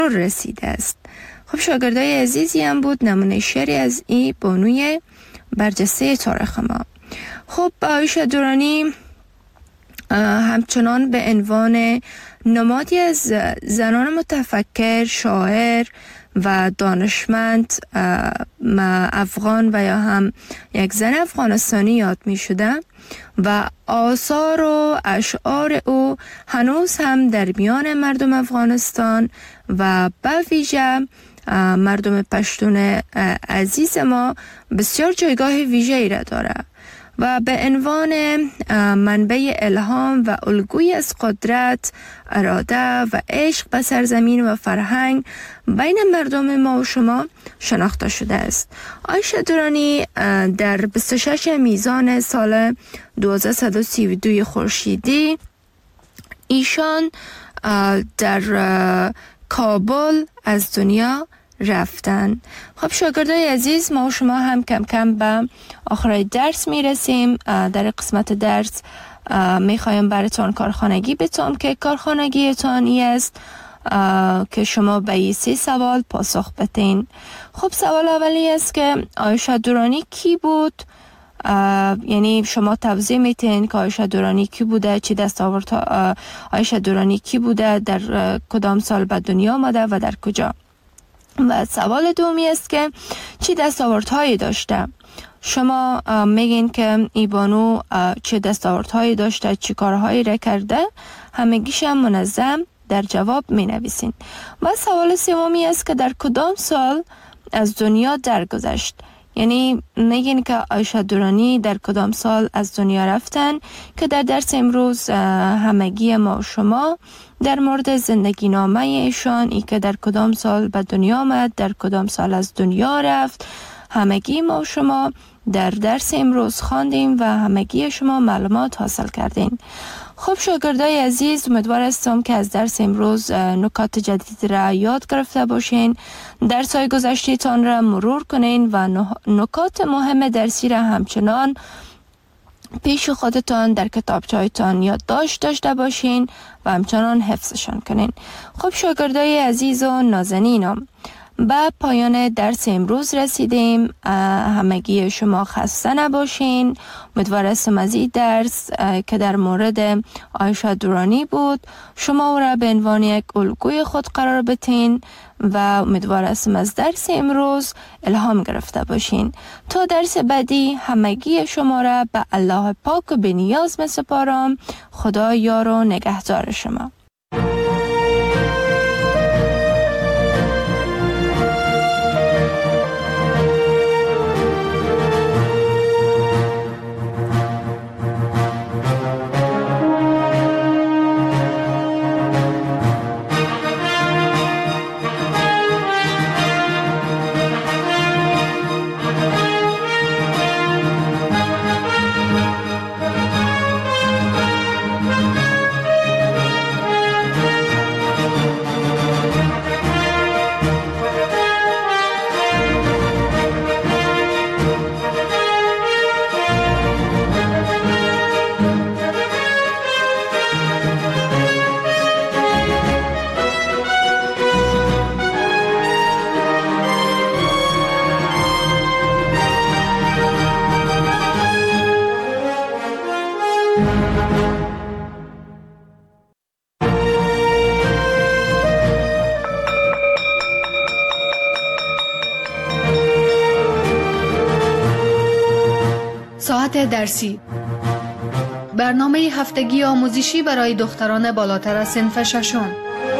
رسیده است. خب شاگردای عزیزی هم بود نمونه شعری از این بانوی برجسته تاریخ ما. خب عایشه درانی همچنان به عنوان نمادی از زنان متفکر، شاعر و دانشمند افغان و یا هم یک زن افغانستانی یاد می شده و آثار و اشعار او هنوز هم در میان مردم افغانستان و به ویژه مردم پشتون عزیز ما بسیار جایگاه ویژه‌ای را داره و به عنوان منبع الهام و الگویی از قدرت، اراده و عشق به سرزمین و فرهنگ بین مردم ما و شما شناخته شده است. عایشه درانی در 26 میزان سال 1232 خورشیدی ایشان در کابل از دنیا رفتن. خب شاگردای عزیز، ما و شما هم کم کم به آخر درس میرسیم. در قسمت درس میخوایم براتون کارخانگی بتونم که کارخانگیتان ای است که شما به این 3 سوال پاسخ بدین. خب سوال اولی است که عایشه درانی کی بود؟ یعنی شما توضیح میتین که عایشه درانی کی بوده، چی دستاورد عایشه درانی کی بوده، در کدام سال به دنیا آمده و در کجا. و سوال دومی است که چی دستاوردهایی داشته. شما میگین که ای بانو چه دستاوردهایی داشته، چی کارهایی را کرده، همگیش هم منظم در جواب می نویسین. و سوال سومی است که در کدام سال از دنیا درگذشت. یعنی میگین که عایشه درانی در کدام سال از دنیا رفتن که در درس امروز همگی ما و شما در مورد زندگی نامه ایشان، ای که در کدام سال به دنیا آمد، در کدام سال از دنیا رفت، همگی ما و شما در درس امروز خواندیم و همگی شما معلومات حاصل کردین. خب شاگردای عزیز، امیدوار هستم که از درس امروز نکات جدید را یاد گرفته باشین، درس‌های گذشته‌تان را مرور کنین و نکات مهم درسی را همچنان پیش خودتان در کتابچه‌تان یادداشت داشته باشین و همچنان حفظشان کنین. خب شاگردای عزیز و نازنینم، به پایان درس امروز رسیدیم. همگی شما خسته نباشین. امیدوار هستم از این درس که در مورد عایشه درانی بود شما او را به عنوان یک الگوی خود قرار بدین و امیدوار هستم از درس امروز الهام گرفته باشین. تا درس بعدی همگی شما را به الله پاک و به نیاز می‌سپارم. خدا یار و نگهدار شما. ساعت درسی، برنامه هفتگی آموزشی برای دختران بالاتر از صنف ششم.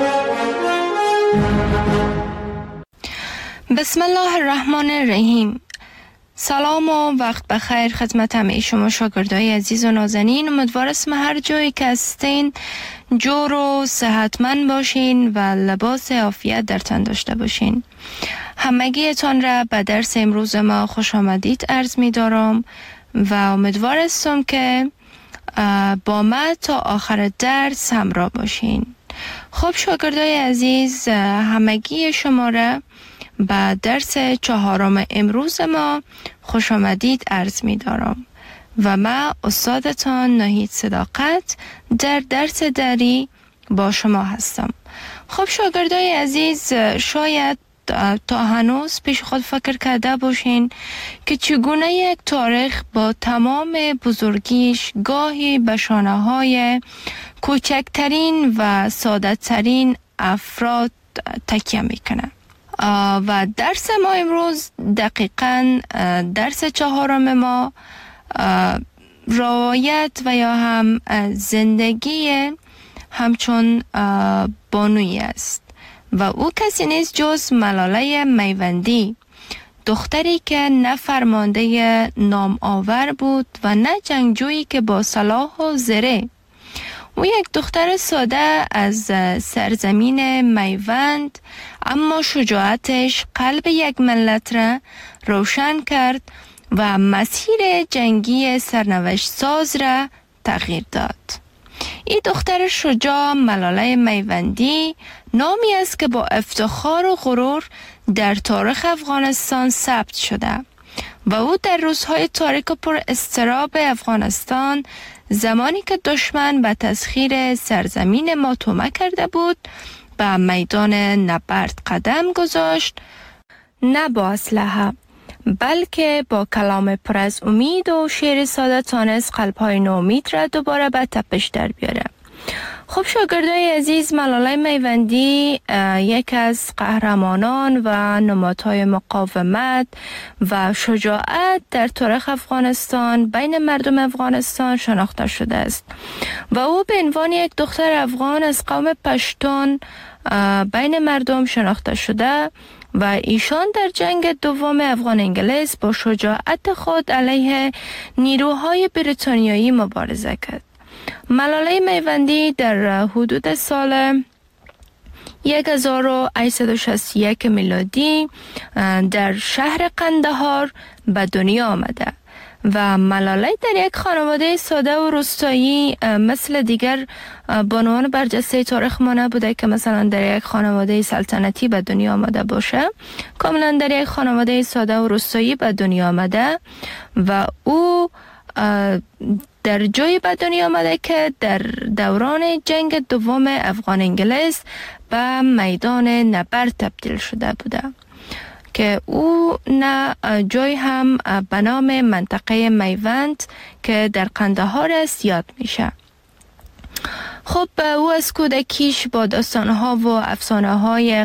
بسم الله الرحمن الرحیم. سلام و وقت بخیر خدمت همه شما شاگردای عزیز و نازنین. امیدوارم هر جایی که هستین جور و صحتمند باشین و لباس عافیت در تن داشته باشین. همگیتان را به درس امروز ما خوش آمدید عرض می دارم و امیدوار هستم که با ما تا آخر درس همراه باشین. خب شاگردای عزیز، همگی شما را به درس 4 امروز ما خوش آمدید عرض می دارم و من استادتان ناهید صداقت در درس دری با شما هستم. خب شاگردای عزیز، شاید تا هنوز پیش خود فکر کرده باشین که چگونه یک تاریخ با تمام بزرگیش گاهی به شانه‌های کوچکترین و ساده‌ترین افراد تکیه میکنه. و درس ما امروز دقیقاً درس 4 ما روایت و یا هم زندگی همچون بانویی است و او کسی نیست جز ملاله میوندی، دختری که نه فرمانده نام آور بود و نه جنگجویی که با سلاح و زره. او یک دختر ساده از سرزمین میوند، اما شجاعتش قلب یک ملت را روشن کرد و مسیر جنگی سرنوشت ساز را تغییر داد. این دختر شجاع ملاله میوندی نامی است که با افتخار و غرور در تاریخ افغانستان ثبت شده و او در روزهای تاریک و پر اضطراب افغانستان، زمانی که دشمن به تسخیر سرزمین ما طمع کرده بود، به میدان نبرد قدم گذاشت، نه با اسلحه بلکه با کلام پر از امید و شعر ساده تانست قلب‌های ناامید را دوباره به تپش در بیاره. خب شاگردای عزیز، ملاله میوندی یک از قهرمانان و نمادهای مقاومت و شجاعت در تاریخ افغانستان بین مردم افغانستان شناخته شده است و او به عنوان یک دختر افغان از قوم پشتون بین مردم شناخته شده و ایشان در جنگ دوم افغان انگلیس با شجاعت خود علیه نیروهای بریتانیایی مبارزه کرد. ملاله میوندی در حدود سال 1861 میلادی در شهر قندهار به دنیا آمده و ملاله در یک خانواده ساده و روستایی مثل دیگر بانوان برجسته تاریخ ما نبوده که مثلا در یک خانواده سلطنتی به دنیا آمده باشه. کاملا در یک خانواده ساده و روستایی به دنیا آمده و او در جایی به دنیا آمده که در دوران جنگ دوم افغان انگلیس به میدان نبرد تبدیل شده بوده که او نه جای هم به نام منطقه میوند که در قندهار است یاد میشه. خب او از کودکیش با داستانها و افسانه‌های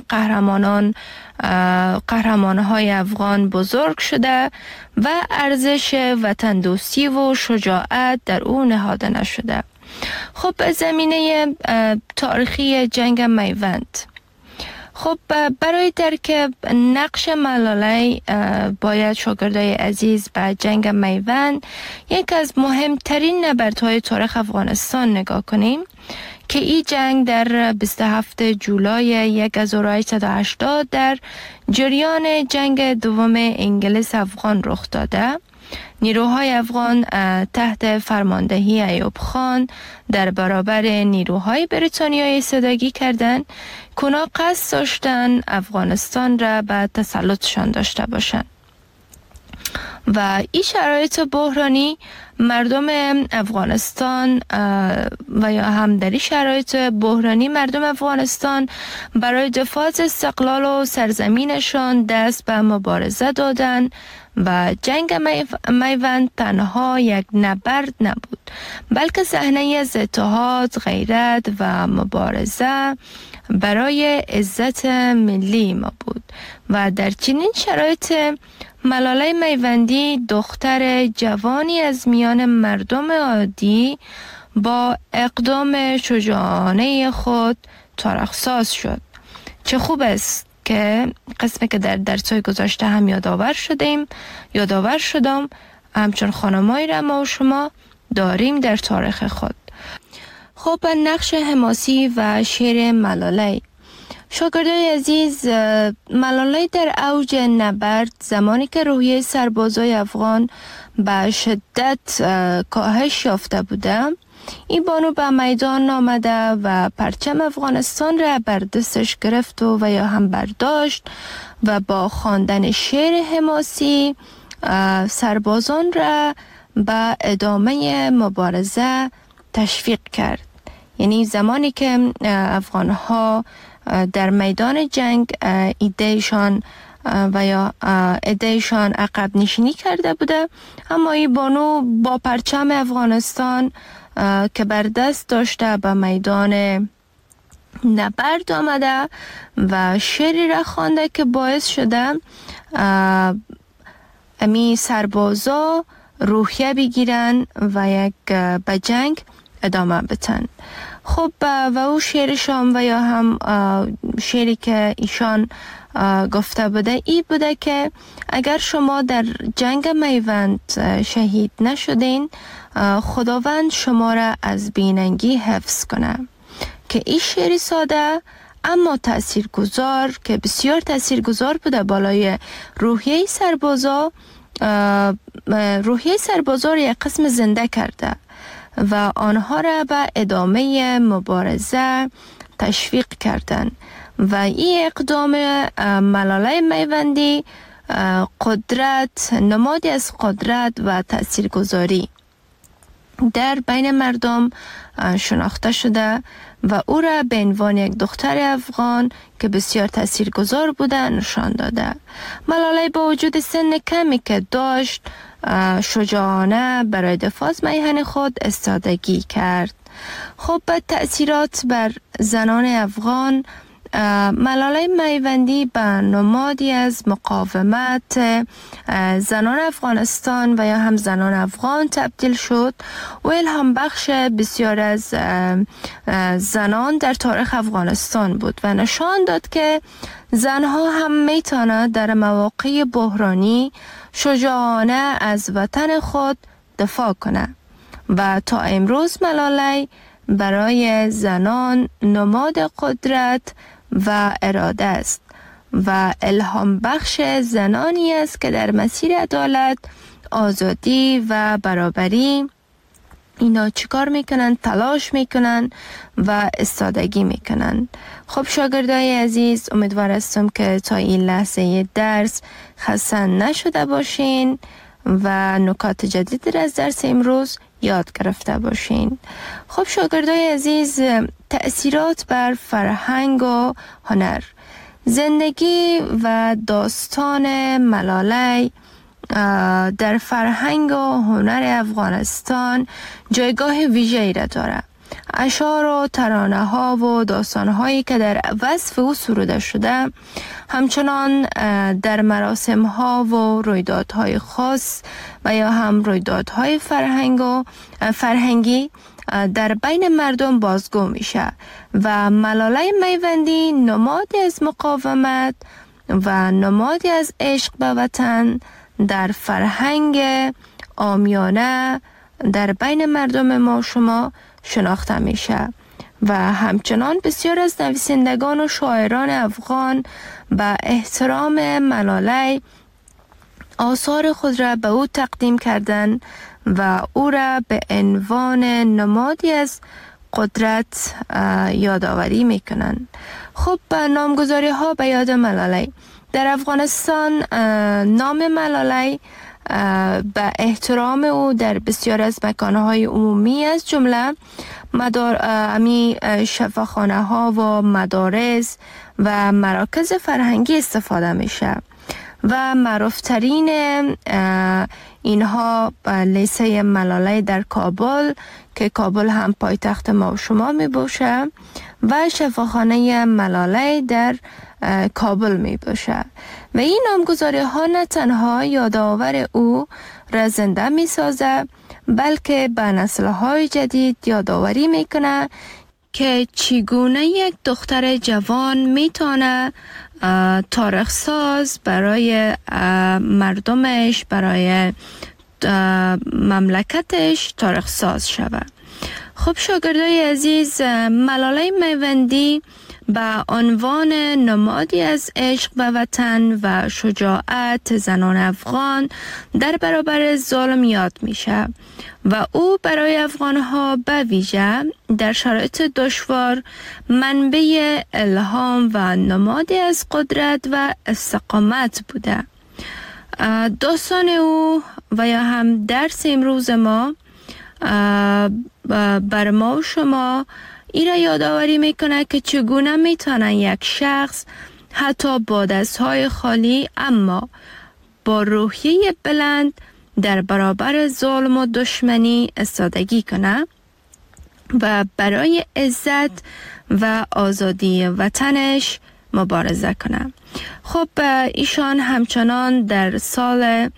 قهرمان‌های افغان بزرگ شده و ارزش وطن دوستی و شجاعت در او نهاده نشده. خب زمینه تاریخی جنگ میوند. خب برای درک نقش ملاله باید شاگردای عزیز به جنگ میوند، یک از مهمترین نبردهای تاریخ افغانستان نگاه کنیم که این جنگ در 27 جولای 1880 در جریان جنگ دوم انگلیس افغان رخ داده. نیروهای افغان تحت فرماندهی ایوب خان در برابر نیروهای بریتانیایی ایستادگی کردند که اونا قصد داشتن افغانستان را به تسلطشان داشته باشند و این شرایط بحرانی مردم افغانستان و یا هم در این شرایط بحرانی مردم افغانستان برای دفاع از استقلال و سرزمینشان دست به مبارزه دادند و جنگ میوند تنها یک نبرد نبود بلکه صحنه‌ای از اتحاد، غیرت و مبارزه برای عزت ملی ما بود و در چنین شرایط ملاله میوندی دختر جوانی از میان مردم عادی با اقدام شجاعانه خود تاریخ‌ساز شد. چه خوب است که قسمی که در درس‌های گذشته هم یادآور شدم همچون خانمایی را ما و شما داریم در تاریخ خود. خب نقش حماسی و شعر ملاله. شاگردای عزیز، ملاله در اوج نبرد زمانی که روحیه سربازای افغان به شدت کاهش یافته بوده، این بانو به میدان آمده و پرچم افغانستان را بر دستش گرفت و یا هم برداشت و با خواندن شعر حماسی سربازان را به ادامه مبارزه تشویق کرد. یعنی زمانی که افغانها در میدان جنگ ایدهشان و یا ایدهشان عقب نشینی کرده بوده، اما این بانو با پرچم افغانستان که بر دست داشته به میدان نبرد آمده و شعری را خوانده که باعث شده امی سربازا روحیه بگیرن و یک به جنگ ادامه بتن. خب و او شعرشان و یا هم شعری که ایشان گفته بوده ای بوده که اگر شما در جنگ میوند شهید نشدین، خداوند شما را از بیننگی حفظ کنه. که این شعری ساده اما تاثیرگذار که بسیار تاثیرگذار بوده بالای روحیه سربازا را یک قسم زنده کرده و آنها را به ادامه مبارزه تشویق کردند و این اقدام ملاله میوندی قدرت، نمادی از قدرت و تاثیرگذاری در بین مردم شناخته شده و او را به عنوان یک دختر افغان که بسیار تاثیرگذار بوده نشان داده. ملاله با وجود سن کمی که داشت، شجاعانه برای دفاع از میهن خود استادگی کرد. خب به تأثیرات بر زنان افغان، ملاله میوندی به نمادی از مقاومت زنان افغانستان و یا هم زنان افغان تبدیل شد و الهام بخش بسیار از زنان در تاریخ افغانستان بود و نشان داد که زنها هم میتونه در مواقع بحرانی شجاعانه از وطن خود دفاع کنه و تا امروز ملاله برای زنان نماد قدرت و اراده است و الهام بخش زنانی است که در مسیر عدالت، آزادی و برابری اینا چیکار میکنن؟ تلاش میکنن و استادگی میکنن. خب شاگردای عزیز، امیدوار هستم که تا این لحظه درس خسته نشده باشین و نکات جدید از درس امروز یاد گرفته باشین. خب شاگردای عزیز، تأثیرات بر فرهنگ و هنر. زندگی و داستان ملاله در فرهنگ و هنر افغانستان جایگاه ویژه‌ای را دارد. اشعار و ترانه ها و داستان هایی که در وصف او سروده شده همچنان در مراسم ها و رویدادهای خاص و یا هم رویدادهای فرهنگی در بین مردم بازگو میشه و ملاله میوندی نمادی از مقاومت و نمادی از عشق به وطن در فرهنگ عامیانه در بین مردم ما شما شناخته میشه و همچنان بسیار از نویسندگان و شاعران افغان به احترام ملاله آثار خود را به او تقدیم کردند و او را به عنوان نمادی از قدرت یادآوری میکنند. خب نامگذاری ها به یاد ملاله. در افغانستان نام ملاله به احترام او در بسیار از مکانهای عمومی از جمله شفاخانه ها و مدارس و مراکز فرهنگی استفاده میشه و معروفترین اینها لیسه ملاله در کابل که کابل هم پایتخت ما و شما می باشه و شفاخانه ملاله در کابل می باشه و این نامگذاری ها نه تنها یادآور او را زنده می سازه بلکه به نسل های جدید یادآوری می کنه که چگونه یک دختر جوان می تونه تاریخ ساز برای مردمش، برای مملکتش تاریخ ساز شود. خب شاگردای عزیز، ملاله میوندی به عنوان نمادی از عشق به وطن و شجاعت زنان افغان در برابر ظلم یاد میشه و او برای افغانها به ویژه در شرایط دشوار منبع الهام و نمادی از قدرت و استقامت بوده. داستان او و یا هم درس امروز ما بر ما و شما ای را یادآوری میکنه که چگونه میتونه یک شخص حتی با دستهای خالی اما با روحیه بلند در برابر ظلم و دشمنی ایستادگی کنه و برای عزت و آزادی وطنش مبارزه کنه. خب ایشان همچنان در سال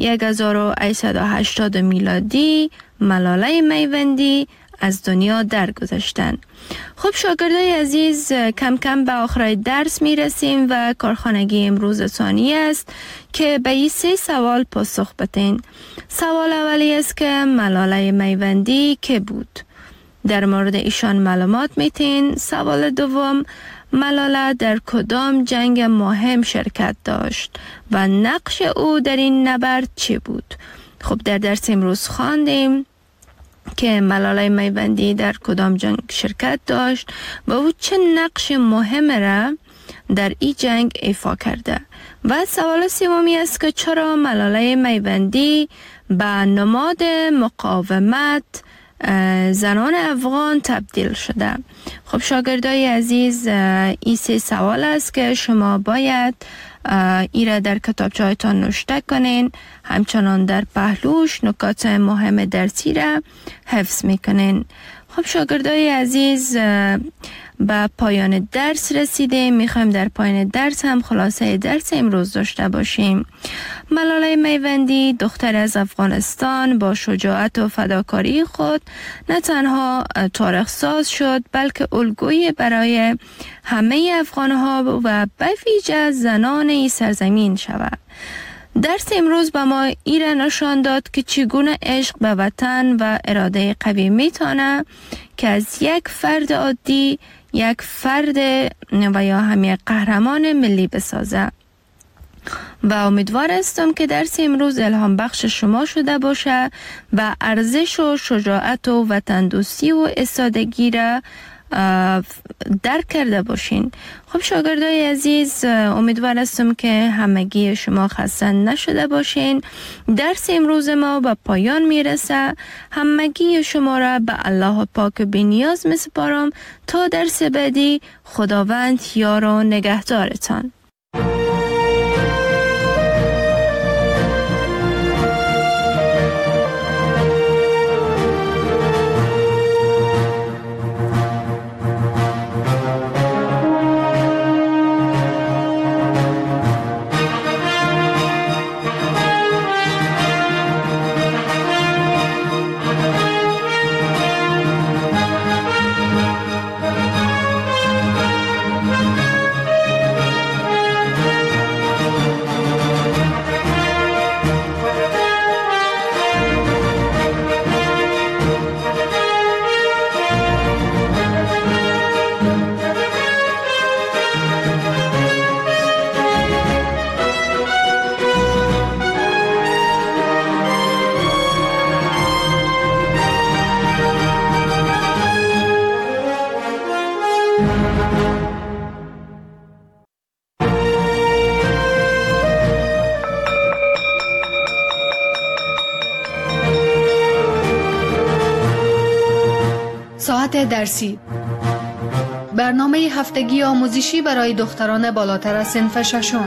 1880 میلادی ملاله میوندی از دنیا درگذشتند. خب شاگردای عزیز، کم کم به آخر درس می رسیم و کارخانگی امروز ثانی است که به این 3 سوال پاسخ بدین. سوال اولی است که ملاله میوندی که بود؟ در مورد ایشان معلومات میتین. سوال دوم، ملاله در کدام جنگ مهم شرکت داشت و نقش او در این نبرد چی بود؟ خب در درس امروز خواندیم که ملاله میوندی در کدام جنگ شرکت داشت و او چه نقش مهم را در این جنگ ایفا کرده. و سوال سومی است که چرا ملاله میوندی به نماد مقاومت زنان افغان تبدیل شده؟ خب شاگردای عزیز، این 3 سوال است که شما باید ای را در کتابچه هایتان نوشته کنین، همچنان در پهلوش نکات مهم درسی را حفظ میکنین. خب شاگردای عزیز، به پایان درس رسیدیم. میخوایم در پایان درس هم خلاصه درس امروز داشته باشیم. ملاله میوندی دختر از افغانستان با شجاعت و فداکاری خود نه تنها تاریخ ساز شد بلکه الگویی برای همه افغانها و به ویژه زنان این سرزمین شود. درس امروز به ما ایره نشان داد که چگونه عشق به وطن و اراده قوی میتونه که از یک فرد عادی یک فرد و یا هم یک قهرمان ملی بسازه. و امیدوار هستم که درس امروز الهام بخش شما شده باشه و ارزش و شجاعت و وطن دوستی و ایستادگی را درک کرده باشین. خب شاگردای عزیز، امیدوار هستم که همگی شما خسته نشده باشین. درس امروز ما به پایان میرسه. همگی شما را به الله پاک بی‌نیاز میسپارم تا درس بعدی. خداوند یار و نگهدارتان. ساعت درسی، برنامه هفتگی آموزشی برای دختران بالاتر از صنف ششم.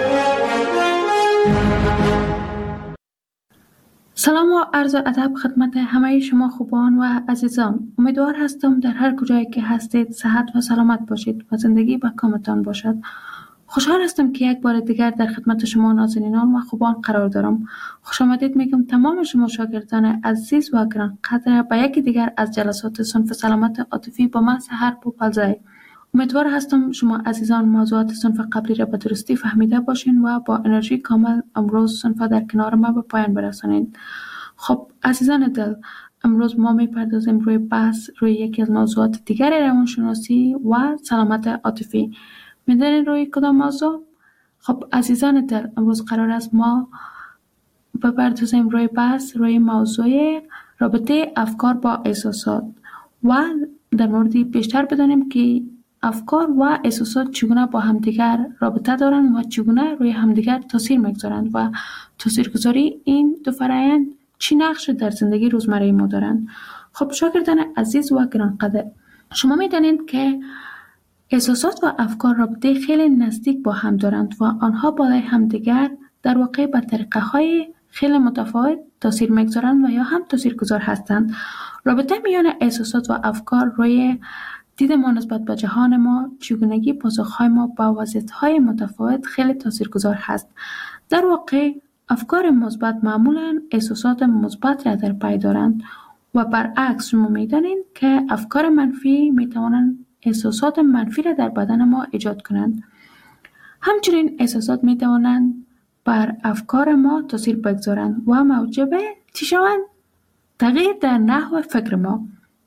سلام و عرض ادب خدمت همه شما خوبان و عزیزان. امیدوار هستم در هر کجایی که هستید صحت و سلامت باشید و زندگی به کامتان باشد. خوشحال هستم که یک بار دیگر در خدمت شما نازنینان و خوبان قرار دارم. خوش آمدید میگم تمام شما شاگردان عزیز و گرانقدر به یکی دیگر از جلسات صنف سلامت عاطفی با من سحر بوپلزای. امیدوار هستم شما عزیزان موضوعات صنف قبلی را به درستی فهمیده باشین و با انرژی کامل امروز صنف در کنار ما به پایان برسانید. خب عزیزان دل، امروز ما میپردازیم روی بحث روی یکی از موضوعات دیگر روانشناسی و سلامت عاطفی. میدونین روی کدام موضوع؟ خب عزیزان دل، امروز قرار است ما بپردازیم روی بحث روی موضوع رابطه افکار با احساسات و در موردی بیشتر بدانیم که افکار و احساسات چگونه با همدیگر رابطه دارند و چگونه روی همدیگر تاثیر میگذارند و تاثیرگذاری این دو فرآیند چی نقش در زندگی روزمره ما دارند. خب شاگردان عزیز و گرانقدر، شما می‌دانید که احساسات و افکار رابطه خیلی نزدیک با هم دارند و آنها بالای همدیگر در واقع به طریقه‌های خیلی متفاوت تاثیر می‌گذارند و یا هم تاثیرگذار هستند. رابطه میان احساسات و افکار روی دید ما نسبت به جهان ما، چگونگی پاسخ‌های ما به وضعیت‌های متفاوت خیلی تاثیرگذار هست. در واقع افکار مثبت معمولاً احساسات مثبت را در پی دارند و برعکس شما می‌دانید که افکار منفی می‌توانند احساسات منفی را در بدن ما ایجاد کنند. همچنین احساسات می‌توانند بر افکار ما تاثیر بگذارند و موجب چی شوند؟ تغییر در نحو فکر ما.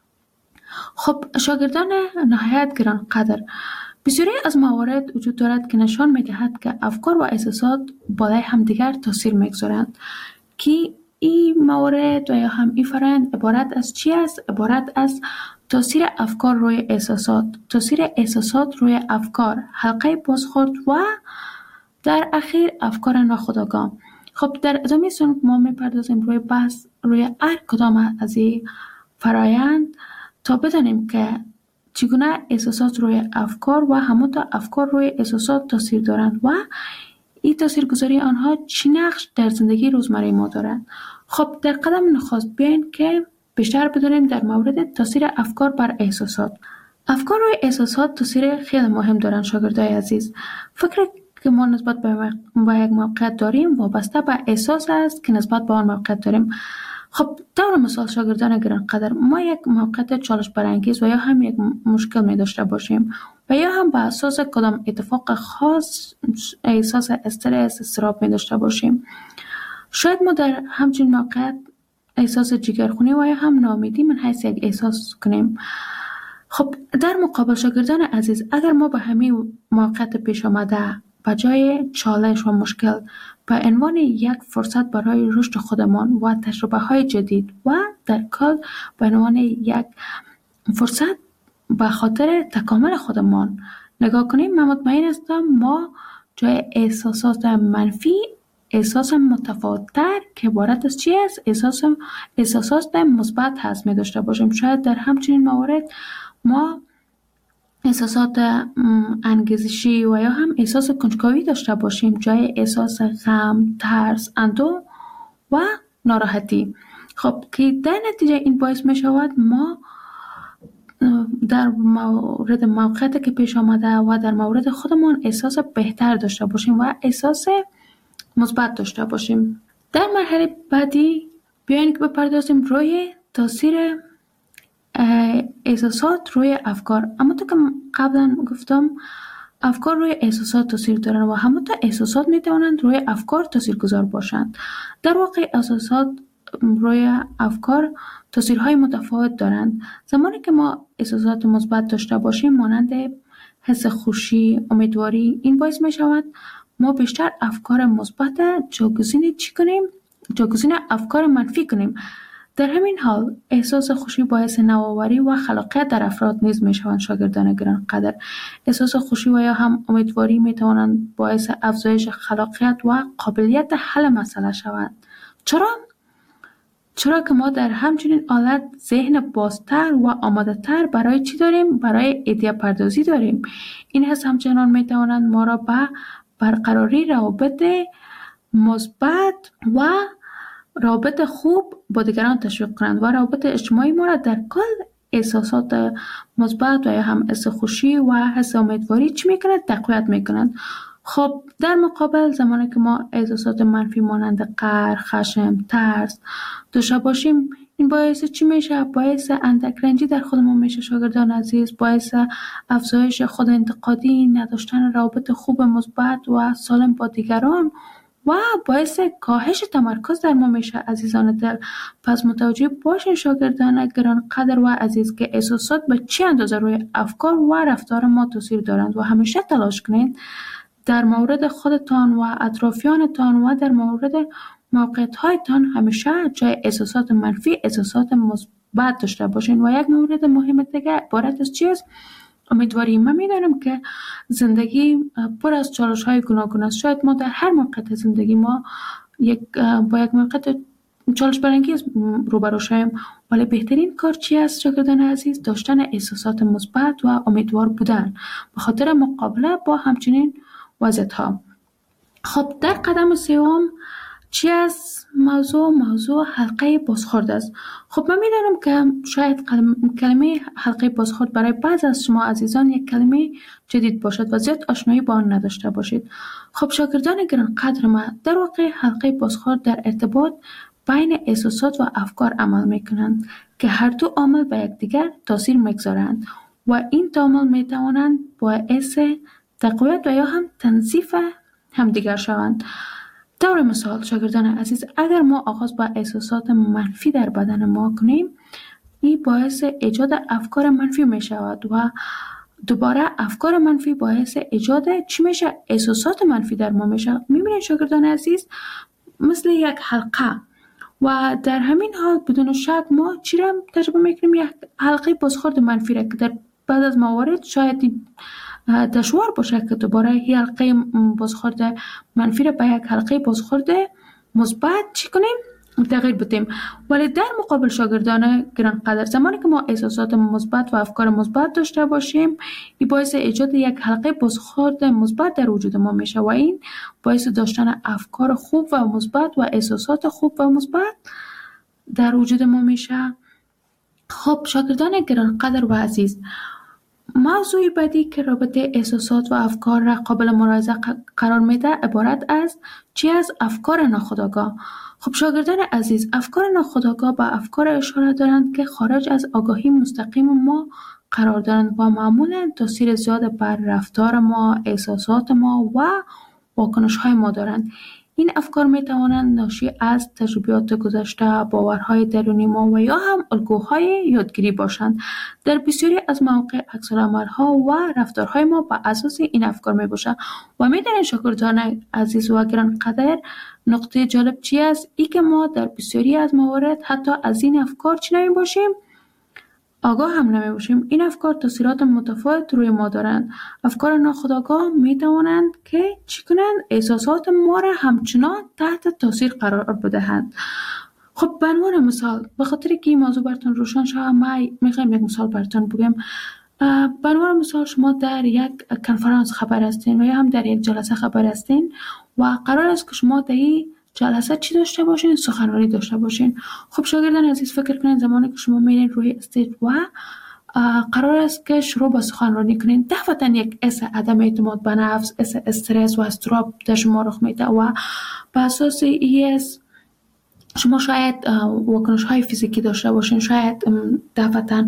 خب شاگردان نهایت گرانقدر، بسیاری از موارد وجود دارد که نشان می‌دهد که افکار و احساسات بالای همدیگر تاثیر می‌گذارند که این موارد و یا هم این فرآیند عبارت از چی است؟ عبارت از تاثیر افکار روی احساسات، تاثیر احساسات روی افکار، حلقه بازخورد و در اخیر افکار ناخودآگاه. خب در ادامه سخن ما می‌پردازیم روی بحث روی هر کدام از این فرآیند تا بدانیم که چگونه احساسات روی افکار و همانطور افکار روی احساسات تاثیر دارند و این تاثیرگذاری آنها چی نقش در زندگی روزمره ما دارند. خب در قدم نخست بیاین که بیشتر بدونیم در مورد تاثیر افکار بر احساسات. افکار روی احساسات تاثیر خیلی مهم دارند شاگردای عزیز. فکر که ما نسبت به یک موقعیت داریم وابسته به احساس است که نسبت به آن موقعیت داریم. خب طور مثال شاگردان گرانقدر، ما یک موقعیت چالش برانگیز و یا هم یک مشکل می داشته باشیم و یا هم به اساس کدام اتفاق خاص احساس استرس، اضطراب می داشته باشیم. شاید ما در همچین موقعیت احساس جگرخونی و یا هم ناامیدی من حیث یک احساس کنیم. خب در مقابل شاگردان عزیز، اگر ما به همین موقعیت پیش آمده به جای چالش و مشکل به عنوان یک فرصت برای رشد خودمان و تجربه های جدید و در کل به عنوان یک فرصت به خاطر تکامل خودمان نگاه کنیم، من مطمئن هستم ما جای احساسات منفی احساس متفاوت‌تر که عبارت از چی است؟ احساسات مثبت هست می داشته باشیم. شاید در همچنین موارد ما احساسات انگیزشی و یا هم احساس کنجکاوی داشته باشیم جای احساس غم، ترس، اندوه و ناراحتی. خب که در نتیجه این باعث می شود ما در مورد موقعیتی که پیش آمده و در مورد خودمان احساس بهتر داشته باشیم و احساس مثبت داشته باشیم. در مرحله بعدی بیاین که بپردازیم روی تاثیر احساسات روی افکار. اما تو که قبلا گفتم افکار روی احساسات تاثیر دارن و همونطور احساسات میتوانند روی افکار تاثیرگذار باشند. در واقع احساسات روی افکار تاثیرهای متفاوت دارند. زمانی که ما احساسات مثبت داشته باشیم مانند حس خوشی، امیدواری، این باعث می شود ما بیشتر افکار مثبت جایگزین چی کنیم؟ جایگزین افکار منفی کنیم. در همین حال احساس خوشی باعث نوآوری و خلاقیت در افراد نیز می شوند. شاگردان گرانقدر، احساس خوشی و یا هم امیدواری می توانند باعث افزایش خلاقیت و قابلیت حل مسئله شوند. چرا که ما در همچنین حالت ذهن بازتر و آماده تر برای چی داریم؟ برای ایده پردازی داریم. این حس همچنان می توانند ما را به برقراری روابط مثبت و روابط خوب با دیگران تشویق کنند و روابط اجتماعی ما را در کل احساسات مثبت و یا هم حس خوشی و حس امیدواری چی میکنند؟ تقویت میکنند. خب در مقابل زمانی که ما احساسات منفی مانند قهر، خشم، ترس داشته باشیم، این باعث چی میشه؟ باعث اندک رنجی در خودمون میشه شاگردان عزیز، باعث افزایش خود انتقادی، نداشتن روابط خوب مثبت و سالم با دیگران و باعث کاهش تمرکز در ما میشه. عزیزان دل، پس متوجه باشین شاگردان گرانقدر و عزیز که احساسات به چه اندازه روی افکار و رفتار ما تاثیر دارند و همیشه تلاش کنید در مورد خودتان و اطرافیانتان و در مورد موقعیت‌هایتان همیشه جای احساسات منفی احساسات مثبت داشته باشین. و یک مورد مهم دیگه عبارت از چیست؟ امیدواری. من میدانم که زندگی پر از چالش‌های گوناگون است. شاید ما در هر موقعیت زندگی ما با یک موقعیت چالش برانگیز روبرو شویم. ولی بهترین کار چی است شاگردان عزیز؟ داشتن احساسات مثبت و امیدوار بودن به خاطر مقابله با همچنین وضعیت ها. خب در قدم سوم چی از موضوع حلقه بازخورد است. خب من میدانم که شاید کلمه حلقه بازخورد برای بعض از شما عزیزان یک کلمه جدید باشد و زیاد آشنایی با آن نداشته باشید. خب شاگردان گرانقدر ما، در واقع حلقه بازخورد در ارتباط بین احساسات و افکار عمل میکنند که هر دو عامل به یکدیگر تاثیر میگذارند و این دو عامل میتوانند باعث تقویت و یا هم تنظیف همدیگر شوند. طور مثال شاگردان عزیز، اگر ما آغاز با احساسات منفی در بدن ما کنیم، این باعث ایجاد افکار منفی می شود و دوباره افکار منفی باعث ایجاد چی میشه؟ احساسات منفی در ما میشه. میبینید شاگردان عزیز مثل یک حلقه و در همین حال بدون شک ما چی را تجربه میکنیم؟ یک حلقه بازخورد منفی را که در بعد از موارد شاید دشوار باشه که دوباره این حلقه بازخورد منفی را به یک حلقه بازخورد مثبت چی کنیم؟ تغییر بدیم. ولی در مقابل شاگردان گرانقدر، زمانی که ما احساسات مثبت و افکار مثبت داشته باشیم، این باعث ایجاد یک حلقه بازخورد مثبت در وجود ما میشه و این باعث داشتن افکار خوب و مثبت و احساسات خوب و مثبت در وجود ما میشه. خب شاگردان گرانقدر و عزیز، موضوع بعدی که رابطه احساسات و افکار را قابل ملاحظه قرار میده عبارت از چی از افکار ناخودآگاه. خب شاگردان عزیز، افکار ناخودآگاه به افکار اشاره دارند که خارج از آگاهی مستقیم ما قرار دارند و معمولا تاثیر زیاد بر رفتار ما، احساسات ما و واکنش های ما دارند. این افکار می توانند ناشی از تجربیات گذشته، باورهای درونی ما و یا هم الگوهای یادگیری باشند. در بسیاری از مواقع عکس‌العمل‌ها و رفتارهای ما بر اساس این افکار می باشند و می دانید شاگردان عزیز و گرانقدر، نقطه جالب چی است؟ ای که ما در بسیاری از موارد حتی از این افکار چی نمی باشیم؟ آگاه هم نمی باشیم. این افکار تاثیرات متفاوت روی ما دارند. افکار ناخودآگاه می توانند که چی کنند؟ احساسات ما را همچنان تحت تاثیر قرار بدهند. خب به عنوان مثال، به خاطر که این موضوع براتون روشن شود، ما میخوایم یک مثال براتون بگم. به عنوان مثال شما در یک کنفرانس خبر هستین و یا هم در یک جلسه خبر هستین و قرار است که شما در این جلسه چی داشته باشین؟ سخنرانی داشته باشین. خب شاگردان عزیز، فکر کنین زمانی که شما میرین روی استیج و قرار است که شروع به سخنرانی کنین، دفعتا یک حس عدم اعتماد به نفس، حس استرس و اضطراب در شما رخ میده و به اساس این شما شاید واکنش های فیزیکی داشته باشین، شاید دفعتا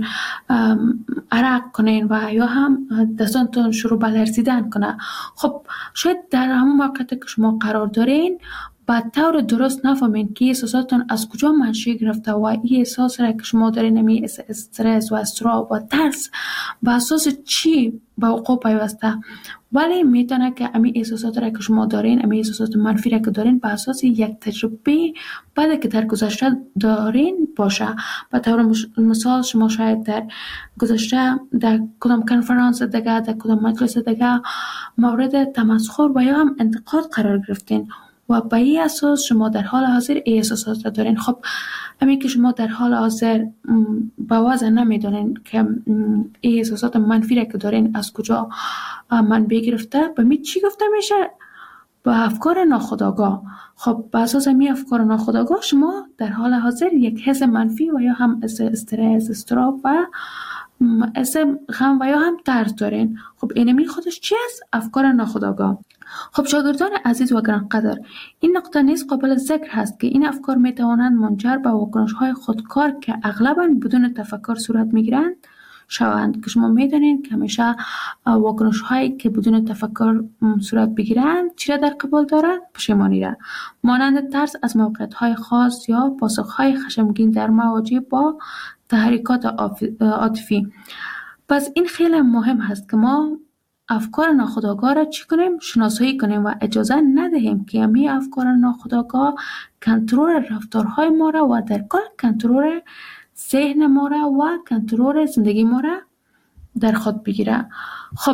عرق کنین و یا هم دستانتون شروع به لرزیدن کنه. خب شاید در همون موقعیت که شما قرار دارین با طور درست نفهمین که احساساتتون از کجا منشأ گرفته و این احساس را که شما دارین، همین استرس و اضطراب و ترس به اساس چی به وقوع پیوسته. ولی میتونه که همین احساسات را که شما دارین، همین احساسات منفی را که دارین، به اساس یک تجربه بعد که در گذشته دارین باشه. به طور مثال شما شاید در گذشته در کدام کنفرانس دیگه، در کدام مجلس دیگه مورد تمسخر و یا هم انتقاد قرار گرفتین و به این اساس شما در حال حاضر این احساسات را دارین. خب همین که شما در حال حاضر با وضع نمیدونین که این احساسات منفی را که دارین از کجا منبع گرفته، به می چی گفته میشه؟ به افکار ناخودآگاه. خب به اساس همین افکار ناخودآگاه شما در حال حاضر یک حس منفی و یا هم استرس، اضطراب و حس غم و یا هم ترس دارین. خب اینمی خودش چی است؟ افکار ناخودآگاه. خب شاگردان عزیز و گرانقدر، این نقطه نیز قابل ذکر هست که این افکار می توانند منجر به واکنش‌های خودکار که اغلباً بدون تفکر صورت می‌گیرند شوند. که شما می‌دانید که همیشه واکنش‌هایی که بدون تفکر صورت بگیرند چی را در قبال دارند؟ پشیمانی را، مانند ترس از موقعیت‌های خاص یا پاسخ‌های خشمگین در مواجه با تحریکات عاطفی. پس این خیلی مهم هست که ما افکار ناخودآگاه را چی کنیم؟ شناسایی کنیم و اجازه ندهیم که همین افکار ناخودآگاه کنترل رفتارهای ما را و در کل کنترل ذهن ما را و کنترل زندگی ما را در خود بگیره. خب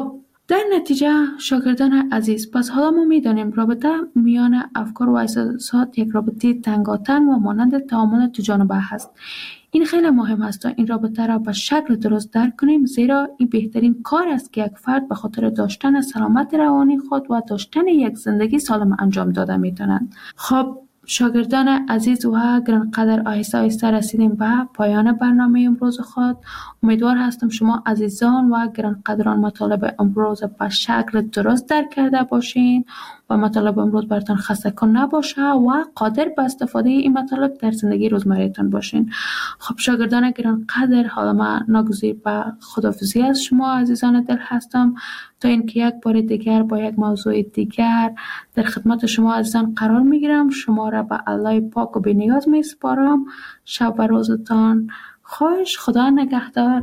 در نتیجه شاگردان عزیز، پس حالا ما می‌دانیم رابطه میان افکار و احساسات یک رابطه تنگاتنگ و مانند تعامل دو جانبه هست. این خیلی مهم است تا این رابطه را به شکل درست درک کنیم، زیرا این بهترین کار است که یک فرد به خاطر داشتن سلامت روانی خود و داشتن یک زندگی سالم انجام داده می‌تواند. خب شاگردان عزیز و گرانقدر، آهسته آهسته رسیدیم به پایان برنامه امروز خود. امیدوار هستم شما عزیزان و گرانقدران مطالب امروز به شکل درست درک کرده باشین و مطالب امروز براتون خسته کن نباشه و قادر به استفاده این مطالب در زندگی روزمره‌تان باشین. خب شاگردان گرانقدر، حالا من ناگزیر به خداحافظی از شما عزیزان دل هستم تا اینکه یک بار دیگر با یک موضوع دیگر در خدمت شما عزیزان قرار میگیرم. شما را به الله پاک و بی‌نیاز میسپارم. شب و روزتان خوش. خدا نگهدار.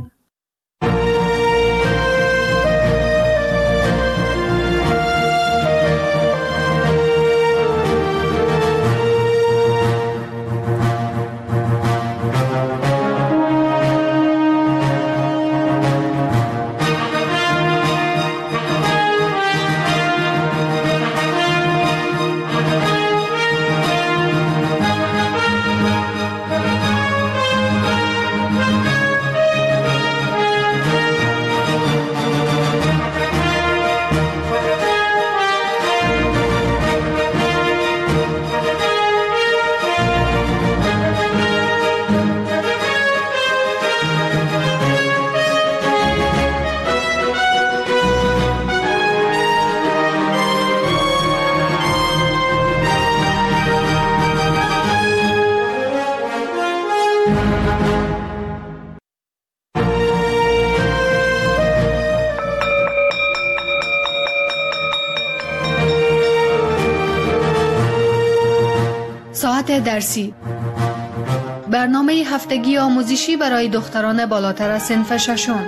ساعت درسی، برنامه هفتگی آموزشی برای دختران بالاتر از صنف ششم.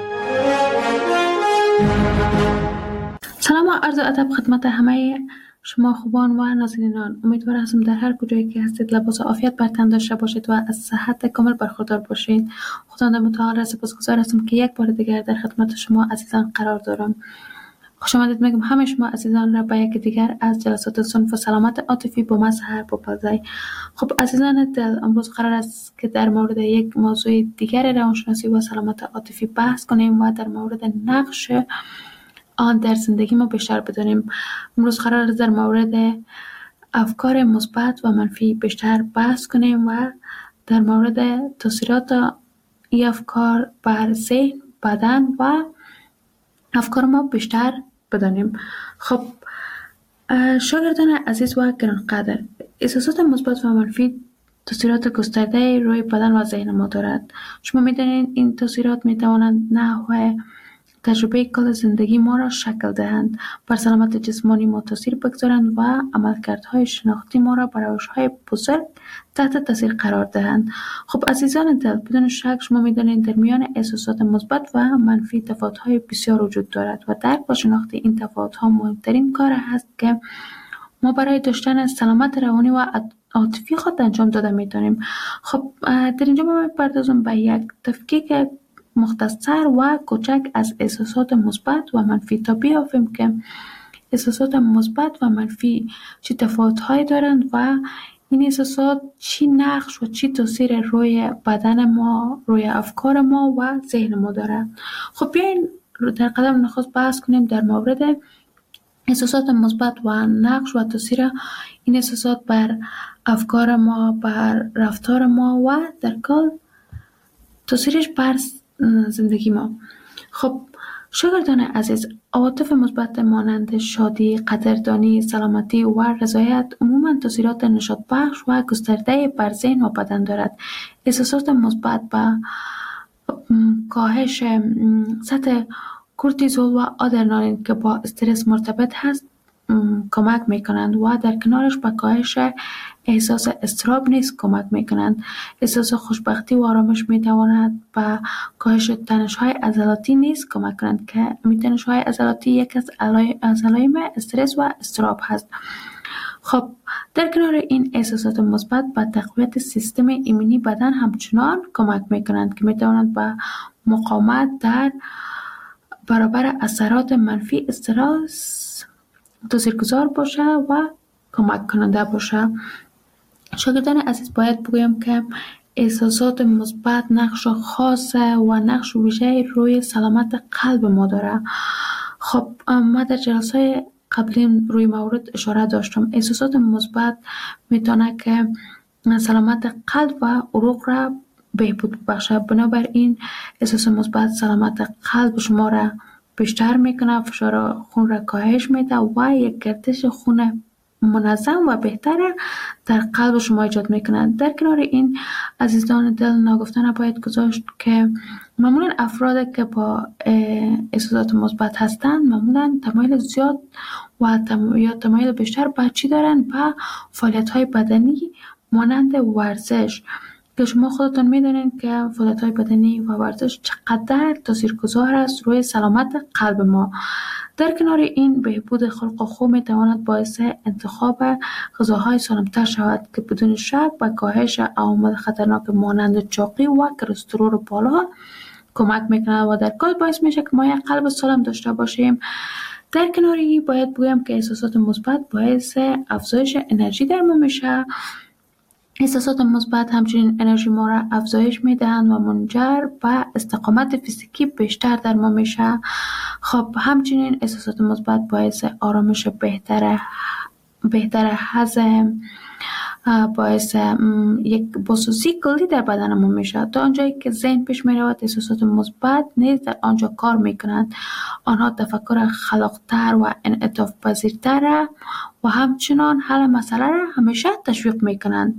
سلام و عرض ادب خدمت همه شما خوبان و نازنینان. امیدوار هستم در هر کجایی که هستید لباس عافیت بر تن داشته باشید و از صحت کامل برخوردار باشید. خداوند متعال را سپاسگزار هستم که یک بار دیگر در خدمت شما عزیزان قرار دارم. خوش آمدید میگم همه شما عزیزان را به یک دیگر از جلسات صنف سلامت عاطفی با من سحر پوپلزی. خب عزیزان دل، امروز قرار است که در مورد یک موضوع دیگر روانشناسی و سلامت عاطفی بحث کنیم و در مورد نقش آن در زندگی ما بیشتر بدانیم. امروز قرار است در مورد افکار مثبت و منفی بیشتر بحث کنیم و در مورد تاثیرات این افکار بر ذهن، بدن و افکار ما بیشتر بدانیم. خب شاگردان عزیز و گرانقدر، احساسات مثبت و منفی تاثیرات گسترده روی بدن و ذهن ما دارد. شما می‌دانید این تاثیرات می‌توانند نحو تجربه کل زندگی ما را شکل دهند، بر سلامت جسمانی ما تاثیر بگذارند و عملکردهای شناختی ما را بر روش‌های بزرگ تحت تاثیر قرار دهند. خب عزیزان دل، بدون شک شما می‌دانید در میان احساسات مثبت و منفی تفاوت‌های بسیار وجود دارد و درک و شناخت این تفاوت‌ها مهمترین کار است که ما برای داشتن سلامت روانی و عاطفی خود انجام داده می‌دانیم. خب در اینجا ما می‌پردازم به یک تفکیک مختصر و کوچک از احساسات مثبت و منفی تا بیافیم که احساسات مثبت و منفی چه تفاوت‌هایی دارند و این احساسات چی نقش و چی تاثیر روی بدن ما، روی افکار ما و ذهن ما دارد. خب بیاین در قدم نخست بحث کنیم در مورد احساسات مثبت و نقش و تاثیر این احساسات بر افکار ما، بر رفتار ما و در کل تاثیرش بر زندگی ما. خب شاگردان عزیز، عواطف مثبت مانند شادی، قدردانی، سلامتی و رضایت عموماً تاثیرات نشاط بخش و گسترده بر ذهن و بدن دارد. احساسات مثبت به کاهش سطح کورتیزول و آدرنالین که با استرس مرتبط هست کمک میکنند و در کنارش به کاهش احساس اضطراب نیز کمک میکنند. احساس خوشبختی و آرامش میتواند به کاهش تنش‌های عضلاتی نیز کمک کنند که تنش‌های عضلاتی یک از علائم استرس و اضطراب هست. خب در کنار این احساسات مثبت به تقویت سیستم ایمنی بدن همچنان کمک میکنند که میتوانند به مقاومت در برابر اثرات منفی استرس تاثیرگذار باشه و کمک کننده باشه. شاگردان عزیز باید بگویم که احساسات مثبت نقش خاص و نقش ویژه روی سلامت قلب ما داره. خب ما در جلسه قبلی روی مورد اشاره داشتم. احساسات مثبت میتونه که سلامت قلب و عروق را بهبود بخشه. بنابراین احساس مثبت سلامت قلب شما را بیشتر میکنه، فشار خون را کاهش میده و یک گردش خون منظم و بهتر در قلب شما ایجاد میکنه. در کنار این عزیزان دل ناگفتن باید گذاشت که معمولا افراد که با احساسات مثبت هستند معمولا تمایل زیاد و یا تمایل بیشتر به چی دارن؟ به فعالیت های بدنی مانند ورزش، که شما خودتون میدونین که فعالیت های بدنی و ورزش چقدر تاثیرگذار است روی سلامت قلب ما. در کنار این بهبود خلق خو میتواند باعث انتخاب غذاهای سالمتر شود که بدون شک به کاهش عوامل خطرناک مانند چاقی و کلسترول بالا کمک میکنه و در کل باعث میشه که ما یک قلب سالم داشته باشیم. در کنار این باید بگویم که احساسات مثبت باعث افزایش انرژی در ما میشه. احساسات مثبت همچنین انرژی ما را افزایش میدهند و منجر به استقامت فیزیکی بیشتر در ما میشه. خب همچنین احساسات مثبت باعث آرامش بهتر هضم، باعث یک بازسازی کلی در بدن ما میشه. تا آنجایی که ذهن پیش میرود احساسات مثبت نیز در آنجا کار میکنند. آنها تفکر خلاقتر و انعطاف پذیرتر و همچنان حل مسئله را همیشه تشویق میکنند.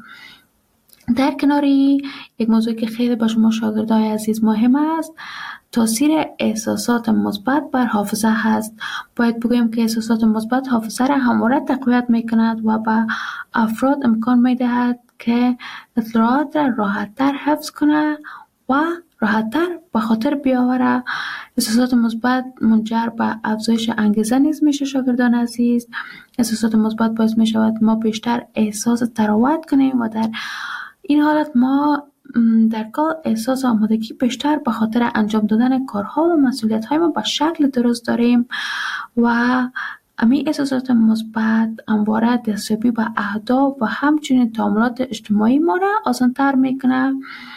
در کناری یک موضوع که خیلی با شما شاگردای عزیز مهم است، تاثیر احساسات مثبت بر حافظه هست. باید بگویم که احساسات مثبت حافظه را همواره تقویت میکند و به افراد امکان میدهد که اطلاعات را راحت‌تر حفظ کنه و راحت‌تر به خاطر بیاوره. احساسات مثبت منجر به افزایش انگیزه نیز میشه. شاگردان عزیز، احساسات مثبت باعث میشود ما بیشتر احساس تراوت کنیم و در این حالت ما در کار احساس آمادگی بیشتر به خاطر انجام دادن کارها و مسئولیت‌های ما به شکل درست داریم و همین احساسات مثبت همواره دستیابی به اهداف و همچنین تعاملات اجتماعی ما را آسان‌تر میکنه.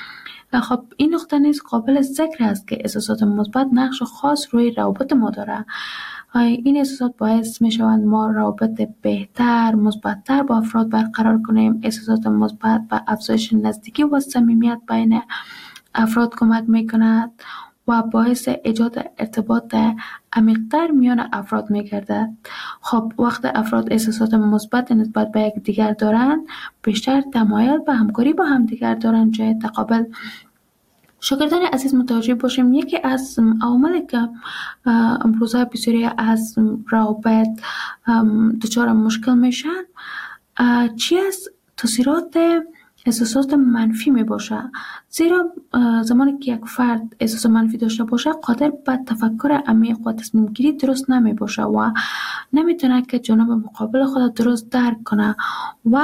خب این نقطه نیز قابل ذکر است که احساسات مثبت نقش خاص روی روابط ما داره. این احساسات باعث می شوند ما روابط بهتر، مثبت‌تر با افراد برقرار کنیم. احساسات مثبت به افزایش نزدیکی و صمیمیت بین افراد کمک می کند و باعث ایجاد ارتباط عمیق‌تر میان افراد می گردد. خب وقت افراد احساسات مثبت نسبت به یک دیگر دارند، بیشتر تمایل به همکاری با هم دیگر دارند جای تقابل. شاگردان عزیز متوجه باشیم یکی از عواملی که امروزه بسیاری از روابط دچار مشکل میشن چی از تاثیرات احساسات منفی می باشه. زیرا زمانی که یک فرد احساس منفی داشته باشه قادر به تفکر عمیق و تصمیم گیری درست نمی باشه و نمیتونه که جانب مقابل خود درست درک کنه و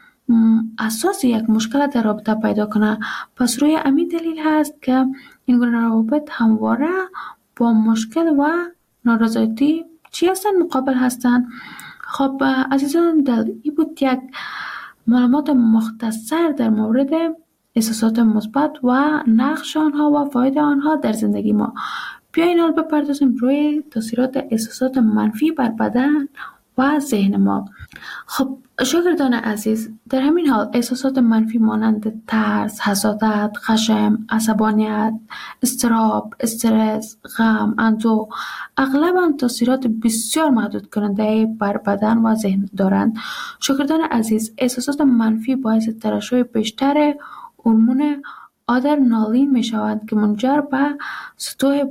اساس یک مشکل در رابطه پیدا کنه. پس روی همین دلیل هست که این گونه روابط همواره با مشکل و نارضایتی چی هستن؟ مقابل هستن. خب عزیزان دل، این بود یک معلومات مختصر در مورد احساسات مثبت و نقش آنها و فاید آنها در زندگی ما. بیاین حال بپردازیم روی تاثیرات احساسات منفی بر بدن و ذهن ما. خب شاگردان عزیز، در همین حال احساسات منفی مانند ترس، حسادت، خشم، عصبانیت، اضطراب، استرس، غم، اندوه اغلباً تاثیرات بسیار محدود کننده بر بدن و ذهن دارند. شاگردان عزیز، احساسات منفی باعث ترشح بیشتر هورمون آدرنالین می شود که منجر به سطوح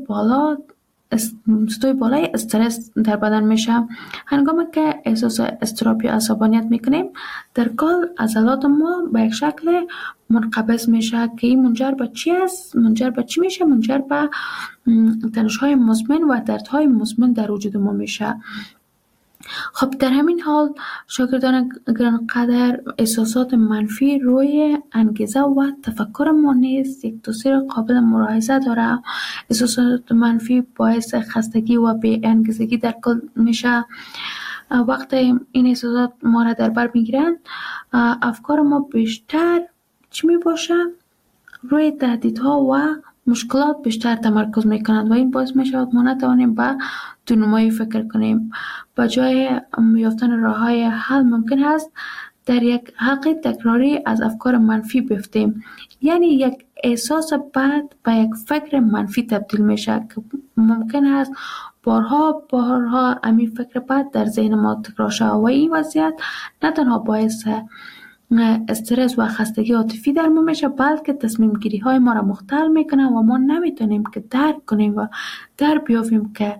بالای استرس در بدن میشه. هنگامی که احساس اضطراب یا عصبانیت میکنیم در کل عضلات ما به یک شکل منقبض میشه که این منجر به چی است؟ منجر به تنش‌های مزمن و دردهای مزمن در وجود ما میشه. خب در همین حال شاگردان گرانقدر، احساسات منفی روی انگیزه و تفکر ما نیز یک تاثیر قابل ملاحظه داره. احساسات منفی باعث خستگی و بی انگیزگی در کل میشه. وقتی این احساسات ما را در بر میگیرند، افکار ما بیشتر چی می باشه؟ روی تهدیدها و مشکلات بیشتر تمرکز میکنند و این باعث میشود ما نتوانیم به دونمایی فکر کنیم. به جای یافتن راههای حل ممکن است در یک حلقه تکراری از افکار منفی بیفتیم. یعنی یک احساس بد به یک فکر منفی تبدیل میشه که ممکن است بارها همین فکر بد در ذهن ما تکرار شود و این وضعیت نه تنها باعث استرس و خستگی عاطفی در ما میشه، بلکه تصمیم گیری های ما را مختل میکنه و ما نمیتونیم که درک کنیم و در بیافیم که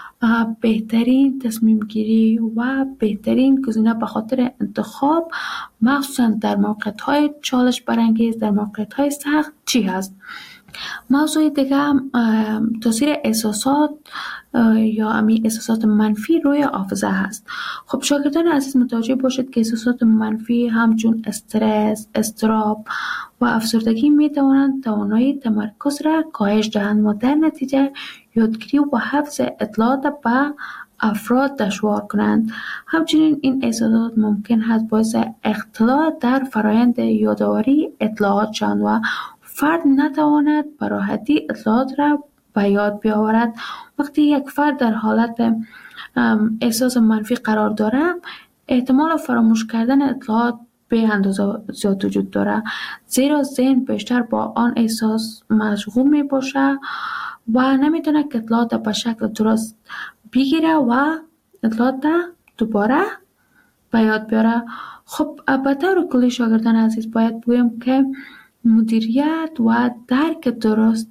بهترین تصمیم گیری و بهترین گزینه به خاطر انتخاب، مخصوصا در موقعیت های چالش برانگیز، در موقعیت های سخت چی هست. موضوع دیگه تاثیر احساسات یا احساسات منفی روی حافظه هست. خب شاگردان عزیز متوجه باشید که احساسات منفی همچون استرس، اضطراب و افسردگی می توانند توانایی تمرکز را کاهش دهند و در نتیجه یادگیری و حفظ اطلاعات به افراد دشوار کنند. همچنین این احساسات ممکن است باعث اختلال در فرایند یادآوری اطلاعات شوند و فرد نتواند به راحتی اطلاعات را به یاد بیاورد. وقتی یک فرد در حالت احساس منفی قرار دارد، احتمال فراموش کردن اطلاعات به اندازه زیاد وجود دارد، زیرا ذهن بیشتر با آن احساس مشغول می باشه و نمیتونه که اطلاعات به شکل درست بگیره و اطلاعات دوباره به یاد بیاره. خب به طور کلی شاگردان عزیز باید بگویم که مدیریت و درک درست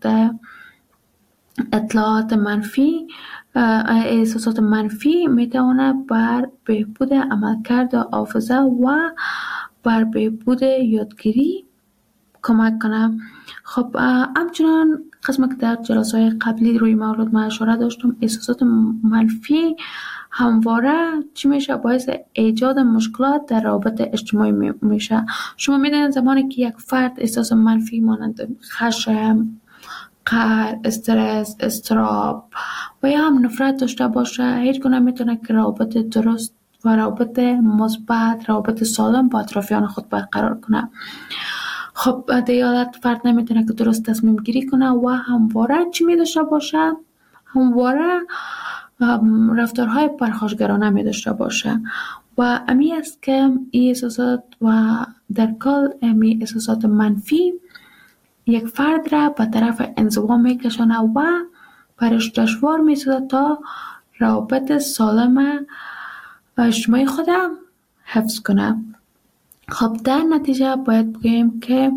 اطلاعات منفی، احساسات منفی میتونه بر بهبود عملکرد حافظه و بر بهبود یادگیری کمک کنه. خب همچنان قسمی که در جلسه‌های قبلی روی مورد ما اشاره داشتم، احساسات منفی همواره چی میشه؟ باعث ایجاد مشکلات در روابط اجتماعی میشه. شما میدونید زمانی که یک فرد احساس منفی مانند خشم، قهر، استرس، اضطراب و یا هم نفرت داشته باشه، هیچ گونه میتونه که روابط درست و روابط مثبت، روابط سالم با اطرافیان خود برقرار کنه. خب در حالت فرد نمیتونه که درست تصمیم گیری کنه و همواره چی میداشته باشه؟ همواره رفتارهای پرخاشگرانه می داشته باشه و امی است که این احساسات و در کل امی احساسات منفی یک فرد را به طرف انزوا می کشانه و برش دشوار می سازد تا روابط سالم اجتماعی خودم حفظ کنه. خب در نتیجه باید بگوییم که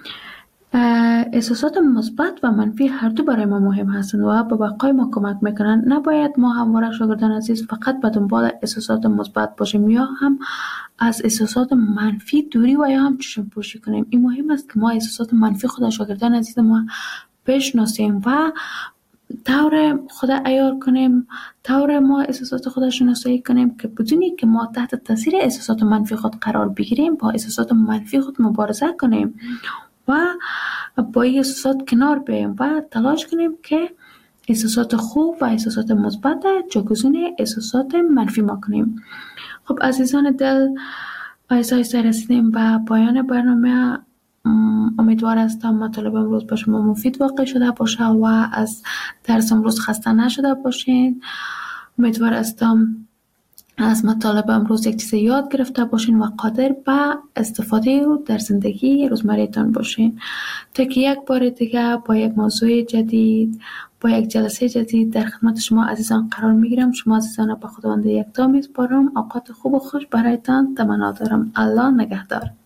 احساسات مثبت و منفی هر دو برای ما مهم هستند و به بقای ما کمک میکنند. نباید ما همواره شاگردان عزیز فقط به دنبال احساسات مثبت باشیم یا هم از احساسات منفی دوری و یا هم چشم پوشی کنیم. این مهم است که ما احساسات منفی خود شاگردان عزیز ما بشناسیم و طور خود عیار کنیم، طور ما احساسات خود شناسایی کنیم که بدونی که ما تحت تاثیر احساسات منفی خود قرار بگیریم، با احساسات منفی خود مبارزه کنیم و با این احساسات کنار بیاییم و تلاش کنیم که احساسات خوب و احساسات مثبت جایگزین احساسات منفی ما کنیم. خب عزیزان دل، آیسته رسیدیم به پایان برنامه. امیدوار هستم مطالب امروز با شما مفید واقع شده باشه و از درس امروز خسته نشده باشین. امیدوار هستم از مطالب امروز یک چیز یاد گرفته باشین و قادر به استفاده در زندگی روزمره‌تان باشین. تا که یک بار دیگه با یک موضوع جدید، با یک جلسه جدید در خدمت شما عزیزان قرار میگیرم. شما عزیزان به خداوند یکتا میسپارم. اوقات خوب و خوش برایتان تمنا دارم. الله نگهدار.